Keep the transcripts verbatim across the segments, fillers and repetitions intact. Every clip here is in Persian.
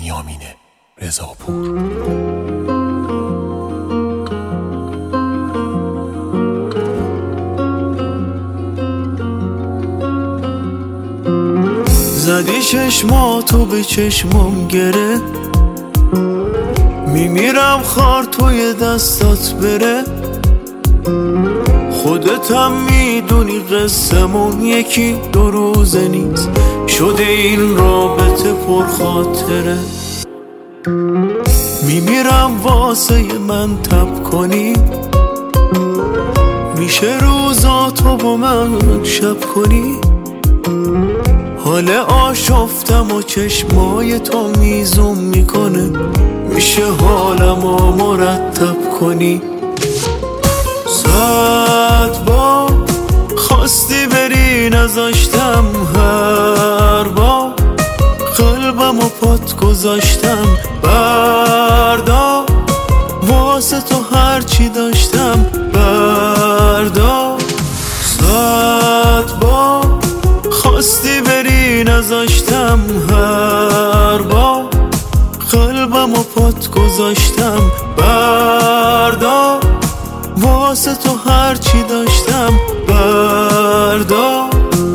بنیامین رضاپور. زدی چشماتو به چشمام گره، میمیرم خار توی دستات بره. خودتم میدونی قصمون یکی دو روزه نیست، شده این رابطه پر خاطره. میمیرم واسه من تب کنی، میشه روزاتو با من شب کنی. حال آشفتم و چشمای تو میزون میکنه، میشه حالمو مرتب کنی. صد بار خواستی بری نذاشتم، هر بار قلبمو پات گذاشتم. بردار واسه تو هرچی داشتم، بردار. صد بار خواستی بری نذاشتم، هر بار قلبمو پات گذاشتم. بردار واسه تو هرچی داشتم، بردار.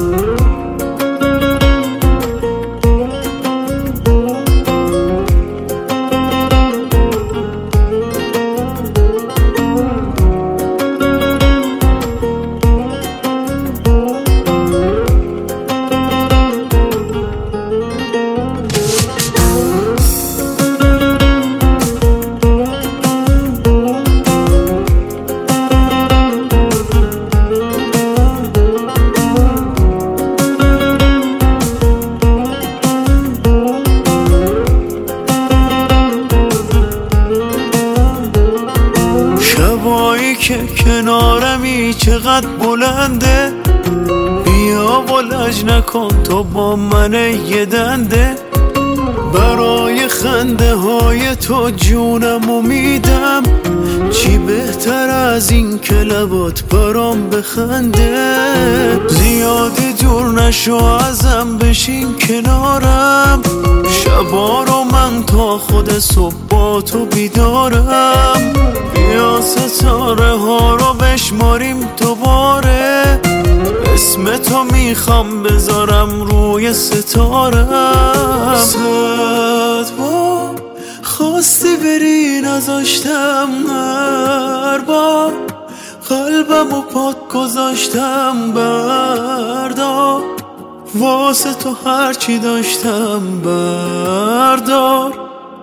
شبایی که کنارمی چقدر بلنده، بیا و لج نکن تو با من یه دنده. برای خنده های تو جونمو میدم، چی بهتر از این که لبات برام بخنده. زیادی دور نشو ازم بشین کنارم، شبا رو من تا خود صبح با تو بیدارم. بیا ستاره ها رو بشماریم دوباره، اسم تو میخوام بذارم روی ستارم. صد بار خواستی بری نذاشتم، هر بار قلبمو پات گذاشتم. بردار واسه تو هرچی داشتم، بردار.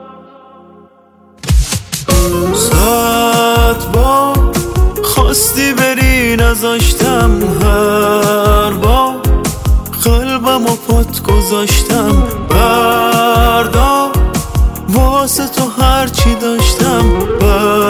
صد بار خواستی بری نذاشتم، هر بار قلبمو پات گذاشتم. بردار واسه تو هرچی داشتم، بردار.